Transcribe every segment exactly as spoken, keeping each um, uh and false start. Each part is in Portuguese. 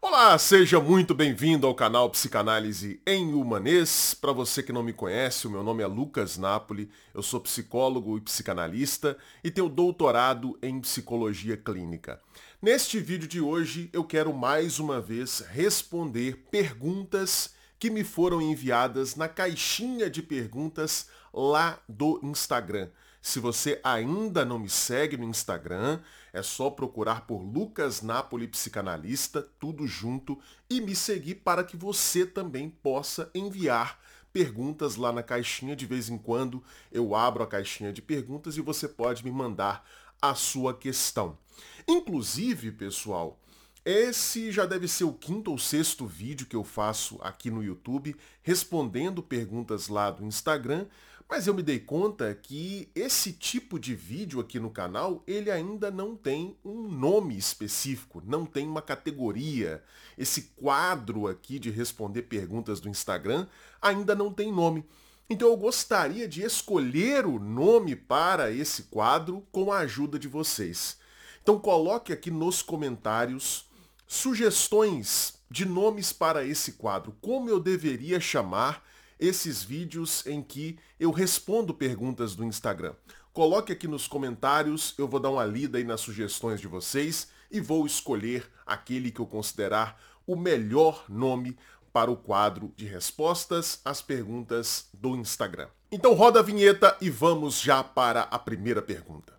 Olá, seja muito bem-vindo ao canal Psicanálise em Humanês. Para você que não me conhece, o meu nome é Lucas Napoli, eu sou psicólogo e psicanalista e tenho doutorado em psicologia clínica. Neste vídeo de hoje, eu quero mais uma vez responder perguntas que me foram enviadas na caixinha de perguntas lá do Instagram. Se você ainda não me segue no Instagram, é só procurar por Lucas Napoli Psicanalista, tudo junto, e me seguir para que você também possa enviar perguntas lá na caixinha. De vez em quando eu abro a caixinha de perguntas e você pode me mandar a sua questão. Inclusive, pessoal, esse já deve ser o quinto ou sexto vídeo que eu faço aqui no YouTube, respondendo perguntas lá do Instagram, mas eu me dei conta que esse tipo de vídeo aqui no canal, ele ainda não tem um nome específico, não tem uma categoria. Esse quadro aqui de responder perguntas do Instagram ainda não tem nome. Então eu gostaria de escolher o nome para esse quadro com a ajuda de vocês. Então coloque aqui nos comentários sugestões de nomes para esse quadro, como eu deveria chamar esses vídeos em que eu respondo perguntas do Instagram. Coloque aqui nos comentários, eu vou dar uma lida aí nas sugestões de vocês e vou escolher aquele que eu considerar o melhor nome para o quadro de respostas às perguntas do Instagram. Então roda a vinheta e vamos já para a primeira pergunta.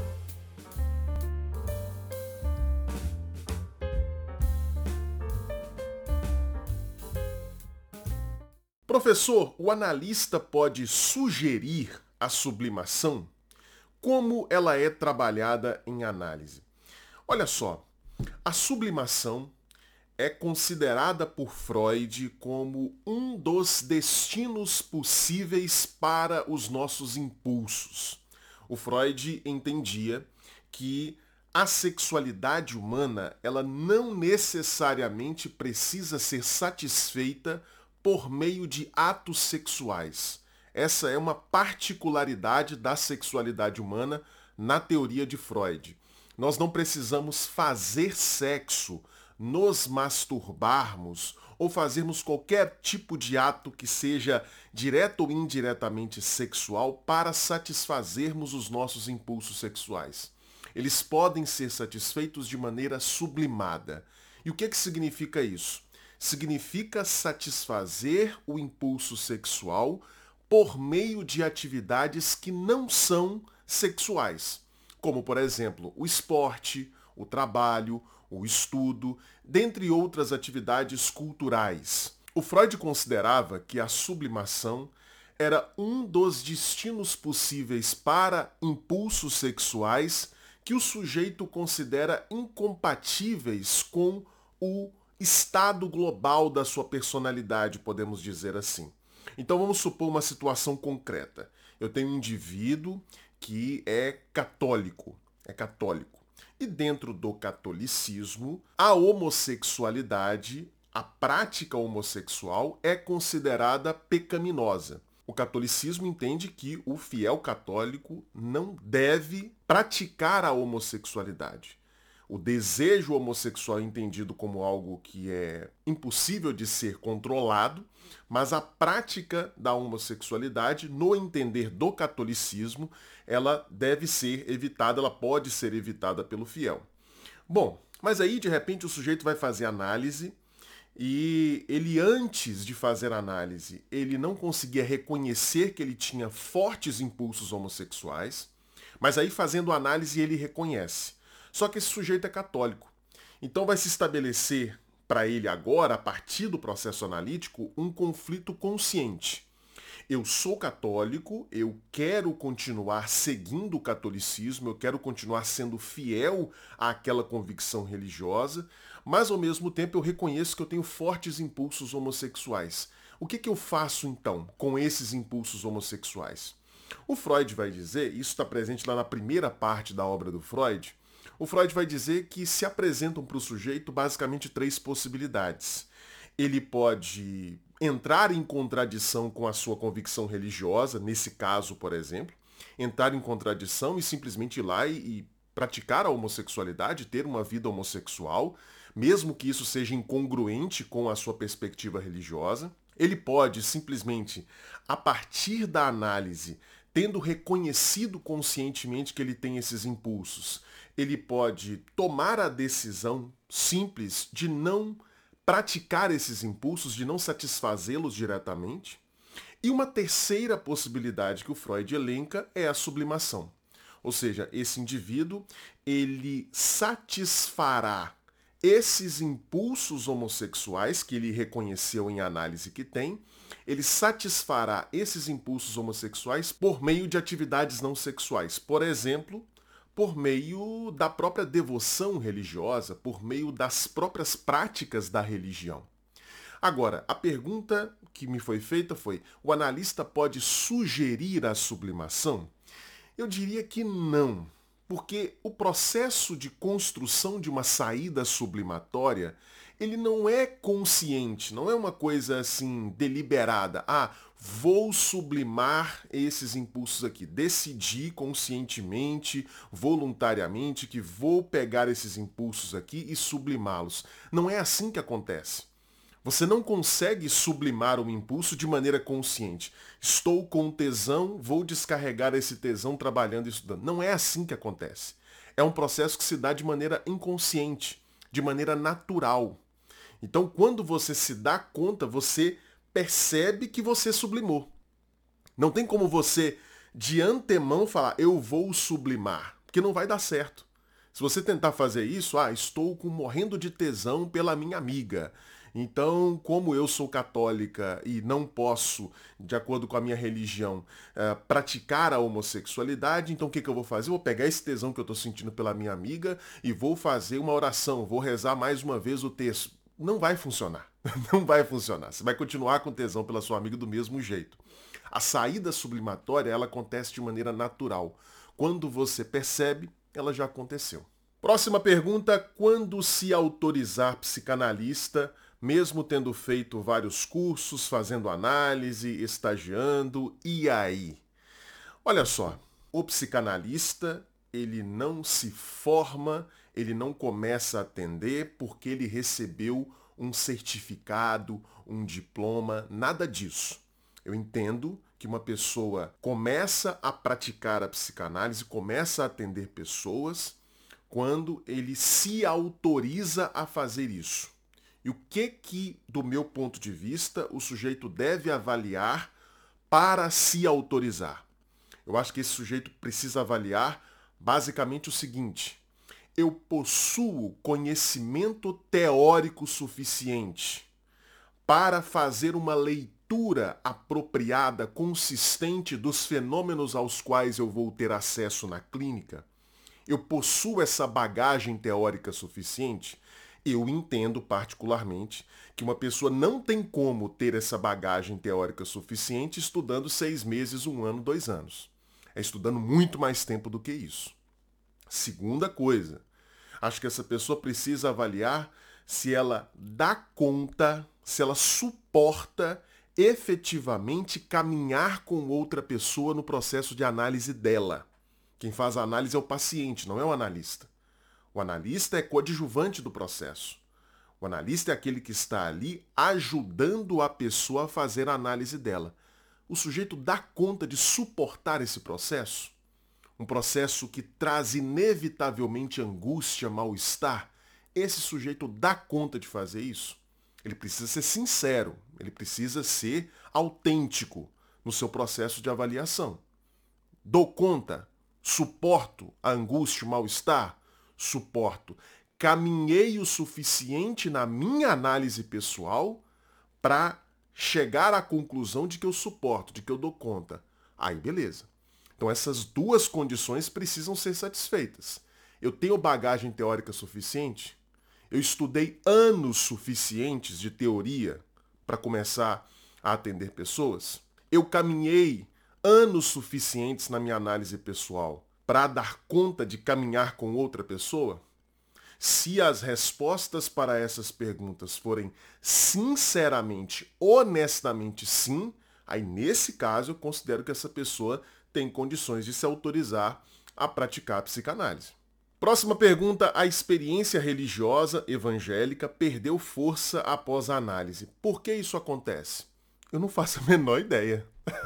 Professor, o analista pode sugerir a sublimação? Como ela é trabalhada em análise? Olha só, a sublimação é considerada por Freud como um dos destinos possíveis para os nossos impulsos. O Freud entendia que a sexualidade humana, ela não necessariamente precisa ser satisfeita por meio de atos sexuais. Essa é uma particularidade da sexualidade humana na teoria de Freud. Nós não precisamos fazer sexo, nos masturbarmos ou fazermos qualquer tipo de ato que seja direto ou indiretamente sexual para satisfazermos os nossos impulsos sexuais. Eles podem ser satisfeitos de maneira sublimada. E o que, que significa isso? Significa satisfazer o impulso sexual por meio de atividades que não são sexuais, como, por exemplo, o esporte, o trabalho, o estudo, dentre outras atividades culturais. O Freud considerava que a sublimação era um dos destinos possíveis para impulsos sexuais que o sujeito considera incompatíveis com o estado global da sua personalidade, podemos dizer assim. Então vamos supor uma situação concreta. Eu tenho um indivíduo que é católico, é católico. E dentro do catolicismo, a homossexualidade, a prática homossexual é considerada pecaminosa. O catolicismo entende que o fiel católico não deve praticar a homossexualidade. O desejo homossexual é entendido como algo que é impossível de ser controlado, mas a prática da homossexualidade, no entender do catolicismo, ela deve ser evitada, ela pode ser evitada pelo fiel. Bom, mas aí de repente o sujeito vai fazer análise e ele, antes de fazer análise, ele não conseguia reconhecer que ele tinha fortes impulsos homossexuais, mas aí fazendo análise ele reconhece. Só que esse sujeito é católico. Então vai se estabelecer para ele agora, a partir do processo analítico, um conflito consciente. Eu sou católico, eu quero continuar seguindo o catolicismo, eu quero continuar sendo fiel àquela convicção religiosa, mas ao mesmo tempo eu reconheço que eu tenho fortes impulsos homossexuais. O que, que eu faço então com esses impulsos homossexuais? O Freud vai dizer, isso está presente lá na primeira parte da obra do Freud, o Freud vai dizer que se apresentam para o sujeito basicamente três possibilidades. Ele pode entrar em contradição com a sua convicção religiosa, nesse caso, por exemplo, entrar em contradição e simplesmente ir lá e, e praticar a homossexualidade, ter uma vida homossexual, mesmo que isso seja incongruente com a sua perspectiva religiosa. Ele pode simplesmente, a partir da análise, tendo reconhecido conscientemente que ele tem esses impulsos, ele pode tomar a decisão simples de não praticar esses impulsos, de não satisfazê-los diretamente. E uma terceira possibilidade que o Freud elenca é a sublimação. Ou seja, esse indivíduo, ele satisfará esses impulsos homossexuais que ele reconheceu em análise que tem, ele satisfará esses impulsos homossexuais por meio de atividades não sexuais. Por exemplo, por meio da própria devoção religiosa, por meio das próprias práticas da religião. Agora, a pergunta que me foi feita foi: o analista pode sugerir a sublimação? Eu diria que não, porque o processo de construção de uma saída sublimatória, ele não é consciente, não é uma coisa assim deliberada. Ah, vou sublimar esses impulsos aqui. Decidi conscientemente, voluntariamente, que vou pegar esses impulsos aqui e sublimá-los. Não é assim que acontece. Você não consegue sublimar um impulso de maneira consciente. Estou com tesão, vou descarregar esse tesão trabalhando e estudando. Não é assim que acontece. É um processo que se dá de maneira inconsciente, de maneira natural. Então, quando você se dá conta, você percebe que você sublimou. Não tem como você, de antemão, falar, eu vou sublimar, porque não vai dar certo. Se você tentar fazer isso, ah, estou com, morrendo de tesão pela minha amiga. Então, como eu sou católica e não posso, de acordo com a minha religião, uh, praticar a homossexualidade, então o que, que eu vou fazer? Eu vou pegar esse tesão que eu estou sentindo pela minha amiga e vou fazer uma oração, vou rezar mais uma vez o texto. Não vai funcionar. Não vai funcionar. Você vai continuar com tesão pela sua amiga do mesmo jeito. A saída sublimatória, ela acontece de maneira natural. Quando você percebe, ela já aconteceu. Próxima pergunta: quando se autorizar psicanalista, mesmo tendo feito vários cursos, fazendo análise, estagiando, e aí? Olha só, o psicanalista, ele não se forma, ele não começa a atender porque ele recebeu um certificado, um diploma, nada disso. Eu entendo que uma pessoa começa a praticar a psicanálise, começa a atender pessoas, quando ele se autoriza a fazer isso. E o que que, do meu ponto de vista, o sujeito deve avaliar para se autorizar? Eu acho que esse sujeito precisa avaliar basicamente o seguinte: eu possuo conhecimento teórico suficiente para fazer uma leitura apropriada, consistente dos fenômenos aos quais eu vou ter acesso na clínica? Eu possuo essa bagagem teórica suficiente? Eu entendo particularmente que uma pessoa não tem como ter essa bagagem teórica suficiente estudando seis meses, um ano, dois anos. É estudando muito mais tempo do que isso. Segunda coisa, acho que essa pessoa precisa avaliar se ela dá conta, se ela suporta efetivamente caminhar com outra pessoa no processo de análise dela. Quem faz a análise é o paciente, não é o analista. O analista é coadjuvante do processo. O analista é aquele que está ali ajudando a pessoa a fazer a análise dela. O sujeito dá conta de suportar esse processo? Um processo que traz inevitavelmente angústia, mal-estar? Esse sujeito dá conta de fazer isso? Ele precisa ser sincero, ele precisa ser autêntico no seu processo de avaliação. Dou conta? Suporto a angústia, o mal-estar? Suporto. Caminhei o suficiente na minha análise pessoal para chegar à conclusão de que eu suporto, de que eu dou conta. Aí, beleza. Então essas duas condições precisam ser satisfeitas. Eu tenho bagagem teórica suficiente? Eu estudei anos suficientes de teoria para começar a atender pessoas? Eu caminhei anos suficientes na minha análise pessoal para dar conta de caminhar com outra pessoa? Se as respostas para essas perguntas forem sinceramente, honestamente sim, aí nesse caso eu considero que essa pessoa tem condições de se autorizar a praticar a psicanálise. Próxima pergunta. A experiência religiosa evangélica perdeu força após a análise. Por que isso acontece? Eu não faço a menor ideia.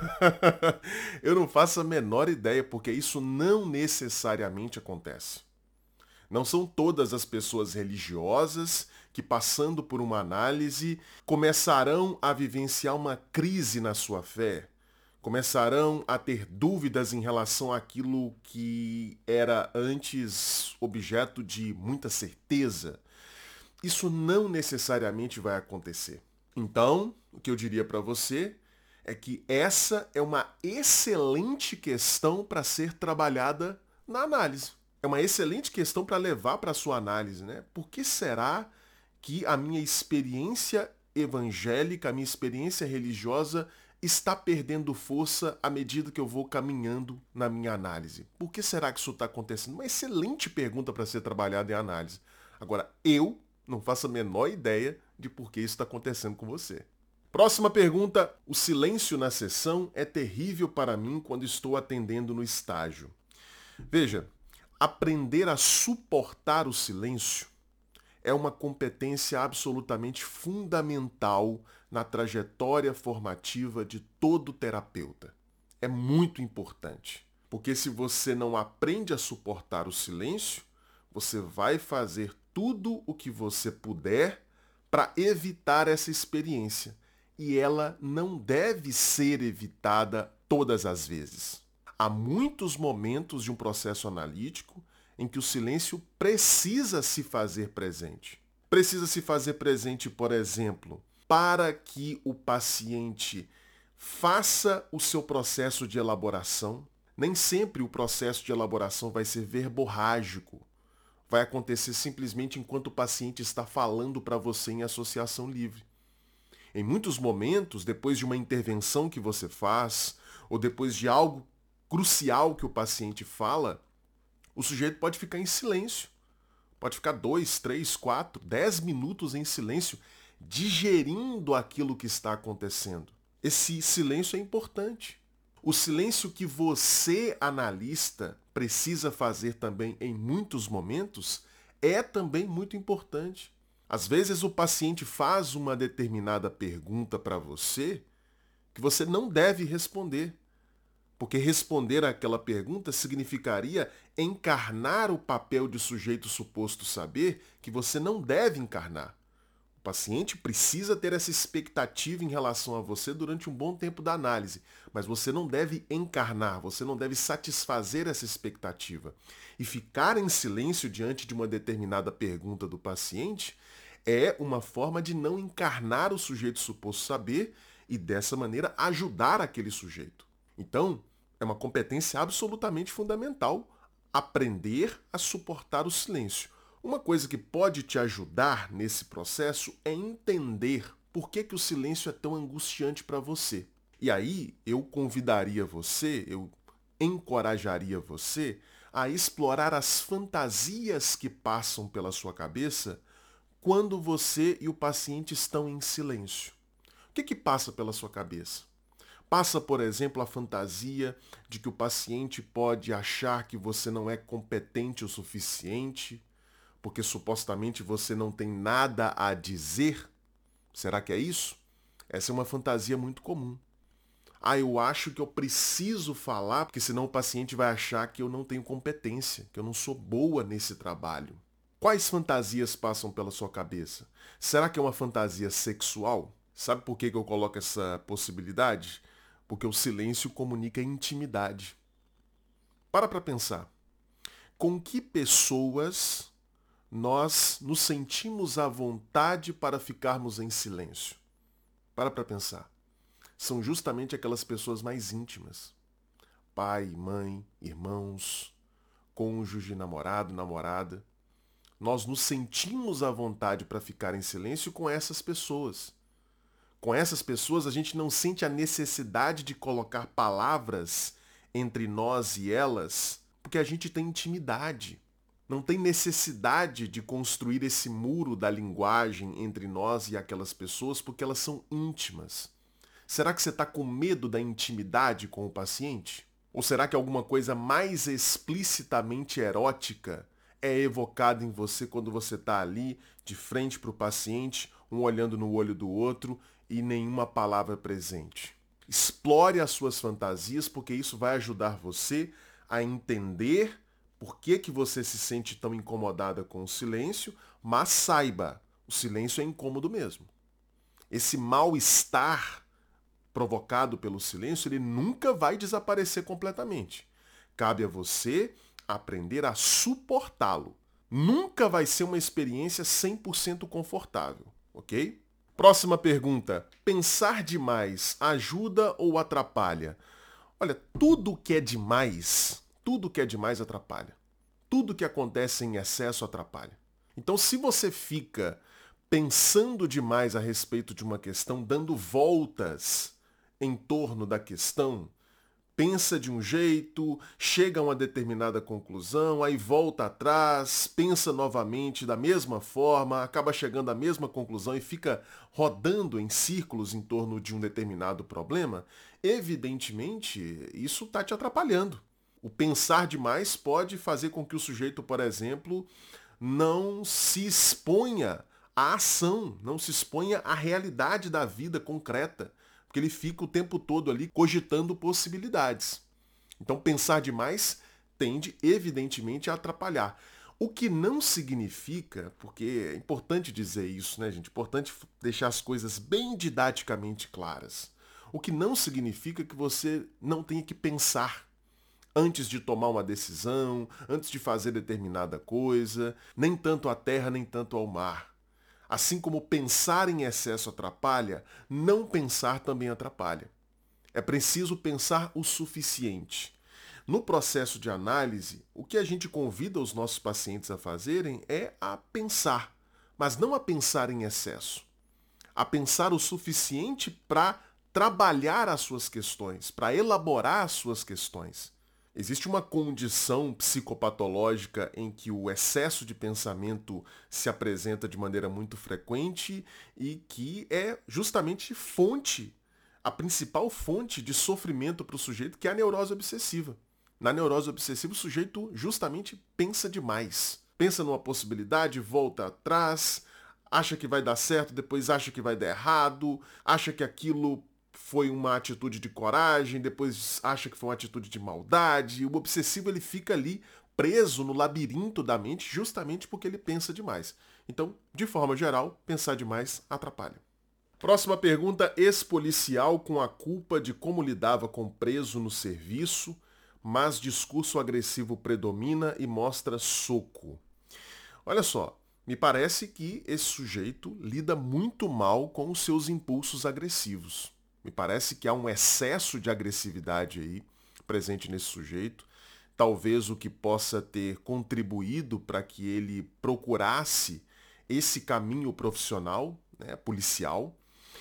Eu não faço a menor ideia, porque isso não necessariamente acontece. Não são todas as pessoas religiosas que, passando por uma análise, começarão a vivenciar uma crise na sua fé, começarão a ter dúvidas em relação àquilo que era antes objeto de muita certeza. Isso não necessariamente vai acontecer. Então, o que eu diria para você é que essa é uma excelente questão para ser trabalhada na análise. É uma excelente questão para levar para a sua análise, né? Por que será que a minha experiência evangélica, a minha experiência religiosa está perdendo força à medida que eu vou caminhando na minha análise? Por que será que isso está acontecendo? Uma excelente pergunta para ser trabalhada em análise. Agora, eu não faço a menor ideia de por que isso está acontecendo com você. Próxima pergunta. O silêncio na sessão é terrível para mim quando estou atendendo no estágio. Veja, aprender a suportar o silêncio é uma competência absolutamente fundamental na trajetória formativa de todo terapeuta. É muito importante, porque se você não aprende a suportar o silêncio, você vai fazer tudo o que você puder para evitar essa experiência. E ela não deve ser evitada todas as vezes. Há muitos momentos de um processo analítico em que o silêncio precisa se fazer presente. Precisa se fazer presente, por exemplo, para que o paciente faça o seu processo de elaboração. Nem sempre o processo de elaboração vai ser verborrágico. Vai acontecer simplesmente enquanto o paciente está falando para você em associação livre. Em muitos momentos, depois de uma intervenção que você faz, ou depois de algo crucial que o paciente fala, o sujeito pode ficar em silêncio. Pode ficar dois, três, quatro, dez minutos em silêncio, digerindo aquilo que está acontecendo. Esse silêncio é importante. O silêncio que você, analista, precisa fazer também em muitos momentos é também muito importante. Às vezes o paciente faz uma determinada pergunta para você que você não deve responder. Porque responder àquela pergunta significaria encarnar o papel de sujeito suposto saber que você não deve encarnar. O paciente precisa ter essa expectativa em relação a você durante um bom tempo da análise, mas você não deve encarnar, você não deve satisfazer essa expectativa. E ficar em silêncio diante de uma determinada pergunta do paciente é uma forma de não encarnar o sujeito suposto saber e, dessa maneira, ajudar aquele sujeito. Então, é uma competência absolutamente fundamental aprender a suportar o silêncio. Uma coisa que pode te ajudar nesse processo é entender por que, que o silêncio é tão angustiante para você. E aí, eu convidaria você, eu encorajaria você a explorar as fantasias que passam pela sua cabeça quando você e o paciente estão em silêncio. O que, que passa pela sua cabeça? Passa, por exemplo, a fantasia de que o paciente pode achar que você não é competente o suficiente, porque supostamente você não tem nada a dizer? Será que é isso? Essa é uma fantasia muito comum. Ah, eu acho que eu preciso falar, porque senão o paciente vai achar que eu não tenho competência, que eu não sou boa nesse trabalho. Quais fantasias passam pela sua cabeça? Será que é uma fantasia sexual? Sabe por que eu coloco essa possibilidade? Porque o silêncio comunica intimidade. Para para pensar. Com que pessoas nós nos sentimos à vontade para ficarmos em silêncio? Para para pensar. São justamente aquelas pessoas mais íntimas. Pai, mãe, irmãos, cônjuge, namorado, namorada. Nós nos sentimos à vontade para ficar em silêncio com essas pessoas. Com essas pessoas, a gente não sente a necessidade de colocar palavras entre nós e elas, porque a gente tem intimidade. Não tem necessidade de construir esse muro da linguagem entre nós e aquelas pessoas, porque elas são íntimas. Será que você está com medo da intimidade com o paciente? Ou será que alguma coisa mais explicitamente erótica é evocada em você quando você está ali, de frente para o paciente, um olhando no olho do outro e nenhuma palavra presente. Explore as suas fantasias, porque isso vai ajudar você a entender por que, que você se sente tão incomodada com o silêncio, mas saiba, o silêncio é incômodo mesmo. Esse mal-estar provocado pelo silêncio, ele nunca vai desaparecer completamente. Cabe a você aprender a suportá-lo. Nunca vai ser uma experiência cem por cento confortável, ok? Próxima pergunta. Pensar demais ajuda ou atrapalha? Olha, tudo que é demais, tudo que é demais atrapalha. Tudo que acontece em excesso atrapalha. Então, se você fica pensando demais a respeito de uma questão, dando voltas em torno da questão, pensa de um jeito, chega a uma determinada conclusão, aí volta atrás, pensa novamente da mesma forma, acaba chegando à mesma conclusão e fica rodando em círculos em torno de um determinado problema, evidentemente isso está te atrapalhando. O pensar demais pode fazer com que o sujeito, por exemplo, não se exponha à ação, não se exponha à realidade da vida concreta, porque ele fica o tempo todo ali cogitando possibilidades. Então, pensar demais tende, evidentemente, a atrapalhar. O que não significa, porque é importante dizer isso, né, gente? Importante deixar as coisas bem didaticamente claras. O que não significa que você não tenha que pensar antes de tomar uma decisão, antes de fazer determinada coisa, nem tanto à terra, nem tanto ao mar. Assim como pensar em excesso atrapalha, não pensar também atrapalha. É preciso pensar o suficiente. No processo de análise, o que a gente convida os nossos pacientes a fazerem é a pensar, mas não a pensar em excesso. A pensar o suficiente para trabalhar as suas questões, para elaborar as suas questões. Existe uma condição psicopatológica em que o excesso de pensamento se apresenta de maneira muito frequente e que é justamente fonte, a principal fonte de sofrimento para o sujeito, que é a neurose obsessiva. Na neurose obsessiva, o sujeito justamente pensa demais. Pensa numa possibilidade, volta atrás, acha que vai dar certo, depois acha que vai dar errado, acha que aquilo foi uma atitude de coragem, depois acha que foi uma atitude de maldade. O obsessivo ele fica ali preso no labirinto da mente justamente porque ele pensa demais. Então, de forma geral, pensar demais atrapalha. Próxima pergunta, ex-policial com a culpa de como lidava com preso no serviço, mas discurso agressivo predomina e mostra soco. Olha só, me parece que esse sujeito lida muito mal com os seus impulsos agressivos. Me parece que há um excesso de agressividade aí presente nesse sujeito. Talvez o que possa ter contribuído para que ele procurasse esse caminho profissional, né, policial.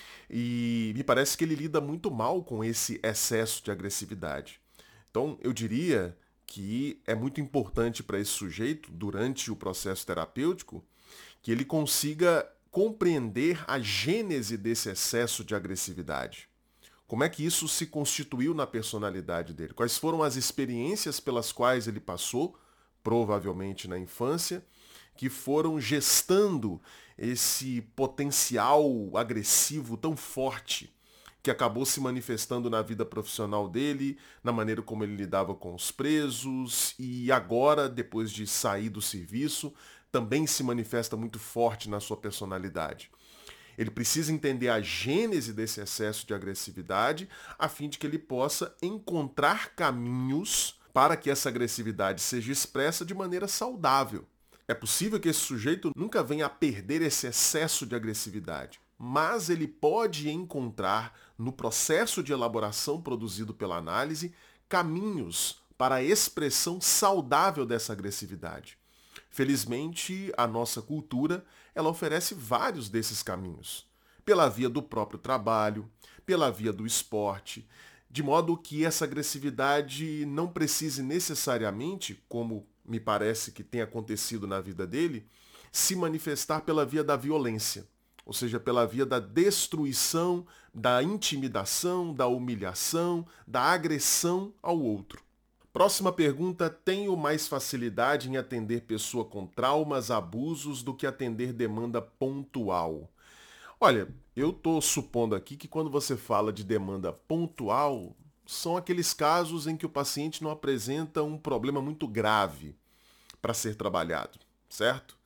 E me parece que ele lida muito mal com esse excesso de agressividade. Então, eu diria que é muito importante para esse sujeito, durante o processo terapêutico, que ele consiga compreender a gênese desse excesso de agressividade. Como é que isso se constituiu na personalidade dele? Quais foram as experiências pelas quais ele passou, provavelmente na infância, que foram gestando esse potencial agressivo tão forte que acabou se manifestando na vida profissional dele, na maneira como ele lidava com os presos e agora, depois de sair do serviço, também se manifesta muito forte na sua personalidade. Ele precisa entender a gênese desse excesso de agressividade, a fim de que ele possa encontrar caminhos para que essa agressividade seja expressa de maneira saudável. É possível que esse sujeito nunca venha a perder esse excesso de agressividade, mas ele pode encontrar, no processo de elaboração produzido pela análise, caminhos para a expressão saudável dessa agressividade. Felizmente, a nossa cultura, ela oferece vários desses caminhos, pela via do próprio trabalho, pela via do esporte, de modo que essa agressividade não precise necessariamente, como me parece que tem acontecido na vida dele, se manifestar pela via da violência, ou seja, pela via da destruição, da intimidação, da humilhação, da agressão ao outro. Próxima pergunta: tenho mais facilidade em atender pessoa com traumas, abusos do que atender demanda pontual? Olha, eu estou supondo aqui que quando você fala de demanda pontual, são aqueles casos em que o paciente não apresenta um problema muito grave para ser trabalhado, certo?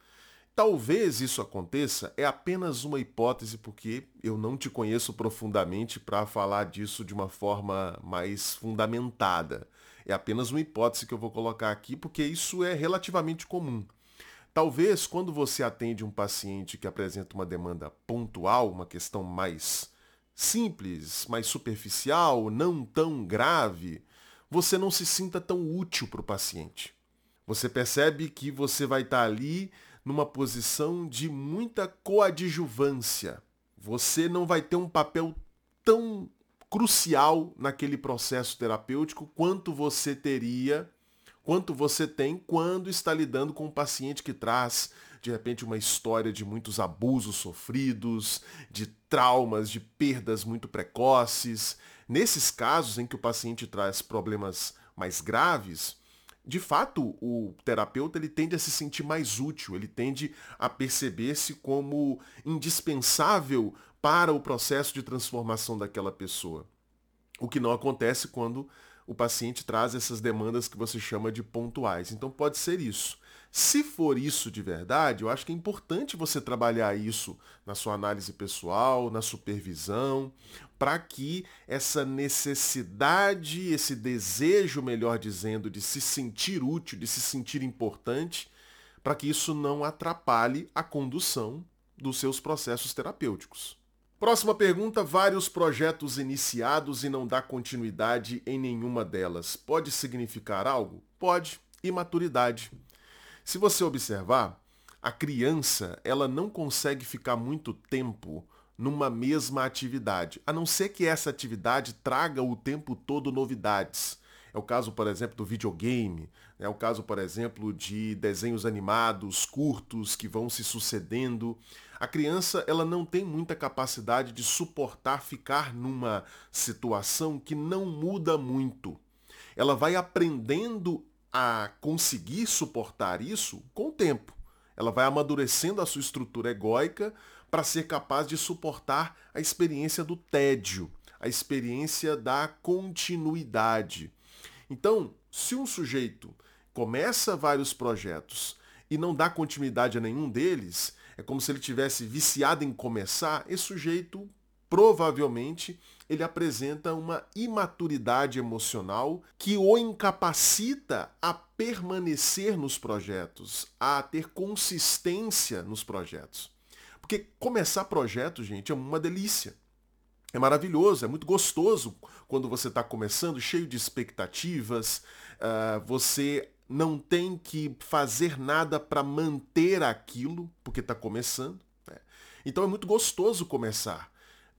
Talvez isso aconteça, é apenas uma hipótese, porque eu não te conheço profundamente para falar disso de uma forma mais fundamentada. É apenas uma hipótese que eu vou colocar aqui, porque isso é relativamente comum. Talvez quando você atende um paciente que apresenta uma demanda pontual, uma questão mais simples, mais superficial, não tão grave, você não se sinta tão útil para o paciente. Você percebe que você vai estar ali numa posição de muita coadjuvância. Você não vai ter um papel tão crucial naquele processo terapêutico quanto você teria, quanto você tem quando está lidando com um paciente que traz, de repente, uma história de muitos abusos sofridos, de traumas, de perdas muito precoces. Nesses casos em que o paciente traz problemas mais graves, de fato, o terapeuta ele tende a se sentir mais útil, ele tende a perceber-se como indispensável para o processo de transformação daquela pessoa. O que não acontece quando o paciente traz essas demandas que você chama de pontuais. Então pode ser isso. Se for isso de verdade, eu acho que é importante você trabalhar isso na sua análise pessoal, na supervisão, para que essa necessidade, esse desejo, melhor dizendo, de se sentir útil, de se sentir importante, para que isso não atrapalhe a condução dos seus processos terapêuticos. Próxima pergunta: vários projetos iniciados e não dá continuidade em nenhuma delas. Pode significar algo? Pode. Imaturidade. Se você observar, a criança ela não consegue ficar muito tempo numa mesma atividade, a não ser que essa atividade traga o tempo todo novidades. É o caso, por exemplo, do videogame, é o caso, por exemplo, de desenhos animados, curtos, que vão se sucedendo. A criança ela não tem muita capacidade de suportar ficar numa situação que não muda muito. Ela vai aprendendo a conseguir suportar isso com o tempo. Ela vai amadurecendo a sua estrutura egóica para ser capaz de suportar a experiência do tédio, a experiência da continuidade. Então, se um sujeito começa vários projetos e não dá continuidade a nenhum deles, é como se ele tivesse viciado em começar, esse sujeito provavelmente ele apresenta uma imaturidade emocional que o incapacita a permanecer nos projetos, a ter consistência nos projetos. Porque começar projeto, gente, é uma delícia. É maravilhoso, é muito gostoso quando você está começando, cheio de expectativas, uh, você não tem que fazer nada para manter aquilo, porque está começando. Né? Então é muito gostoso começar.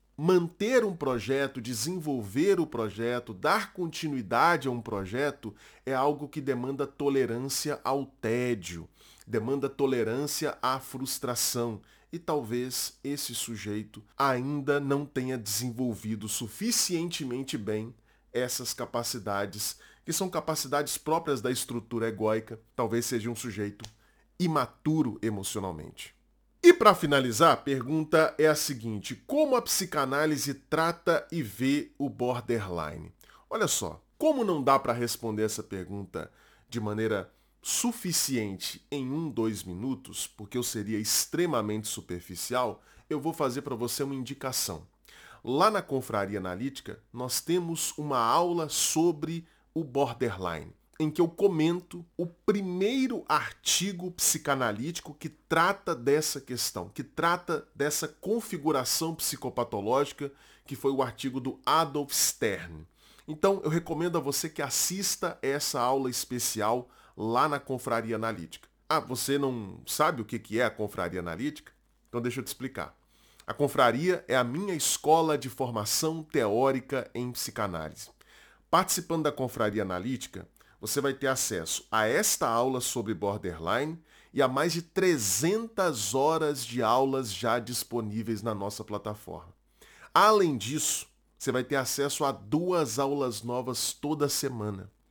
Manter um projeto, desenvolver o projeto, dar continuidade a um projeto é algo que demanda tolerância ao tédio, demanda tolerância à frustração. E talvez esse sujeito ainda não tenha desenvolvido suficientemente bem essas capacidades, que são capacidades próprias da estrutura egóica. Talvez seja um sujeito imaturo emocionalmente. E para finalizar, a pergunta é a seguinte: como a psicanálise trata e vê o borderline? Olha só, como não dá para responder essa pergunta de maneira suficiente em um, dois minutos, porque eu seria extremamente superficial, eu vou fazer para você uma indicação. Lá na Confraria Analítica, nós temos uma aula sobre o borderline, em que eu comento o primeiro artigo psicanalítico que trata dessa questão, que trata dessa configuração psicopatológica, que foi o artigo do Adolf Stern. Então, eu recomendo a você que assista essa aula especial lá na Confraria Analítica. Ah, você não sabe o que é a Confraria Analítica? Então deixa eu te explicar. A Confraria é a minha escola de formação teórica em psicanálise. Participando da Confraria Analítica, você vai ter acesso a esta aula sobre borderline e a mais de trezentas horas de aulas já disponíveis na nossa plataforma. Além disso, você vai ter acesso a duas aulas novas toda semana.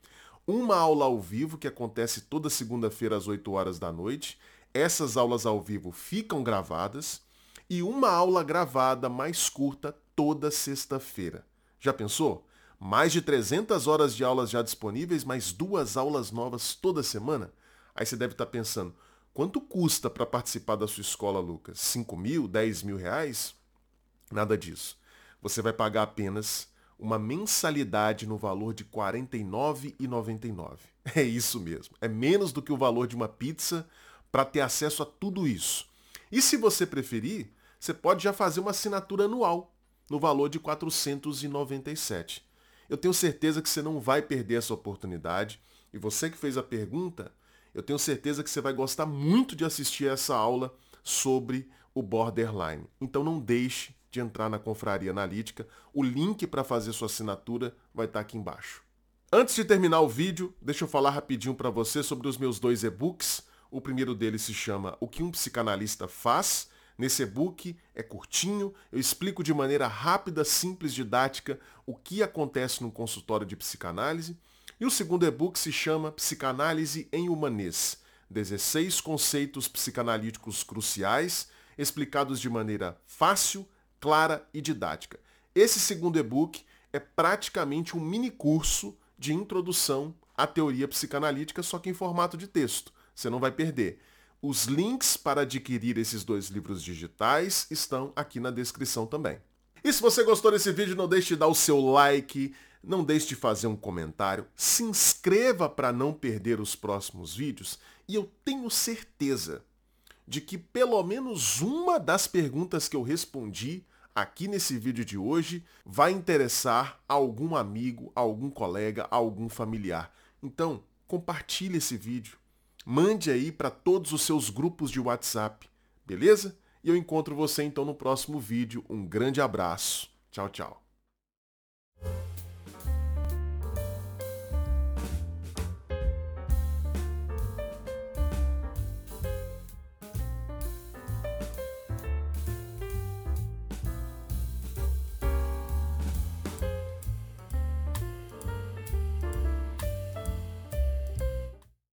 uma aula ao vivo que acontece toda segunda-feira às oito horas da noite. Essas aulas ao vivo ficam gravadas e uma aula gravada mais curta toda sexta-feira. Já pensou? Mais de trezentas horas de aulas já disponíveis, mais duas aulas novas toda semana? Aí você deve estar pensando, quanto custa para participar da sua escola, Lucas? cinco mil, dez mil reais? Nada disso. Você vai pagar apenas uma mensalidade no valor de quarenta e nove reais e noventa e nove centavos. É isso mesmo. É menos do que o valor de uma pizza para ter acesso a tudo isso. E se você preferir, você pode já fazer uma assinatura anual no valor de quatrocentos e noventa e sete reais. Eu tenho certeza que você não vai perder essa oportunidade. E você que fez a pergunta, eu tenho certeza que você vai gostar muito de assistir essa aula sobre o borderline. Então não deixe de entrar na Confraria Analítica. O link para fazer sua assinatura vai estar aqui embaixo. Antes de terminar o vídeo, deixa eu falar rapidinho para você sobre os meus dois e-books. O primeiro deles se chama O que um psicanalista faz. Nesse e-book é curtinho, eu explico de maneira rápida, simples, didática o que acontece no consultório de psicanálise. E o segundo e-book se chama Psicanálise em Humanês. dezesseis conceitos psicanalíticos cruciais, explicados de maneira fácil, clara e didática. Esse segundo e-book é praticamente um mini curso de introdução à teoria psicanalítica, só que em formato de texto. Você não vai perder. Os links para adquirir esses dois livros digitais estão aqui na descrição também. E se você gostou desse vídeo, não deixe de dar o seu like, não deixe de fazer um comentário, se inscreva para não perder os próximos vídeos e eu tenho certeza de que pelo menos uma das perguntas que eu respondi aqui nesse vídeo de hoje vai interessar a algum amigo, a algum colega, a algum familiar. Então, compartilhe esse vídeo. Mande aí para todos os seus grupos de WhatsApp, beleza? E eu encontro você então no próximo vídeo. Um grande abraço. Tchau, tchau.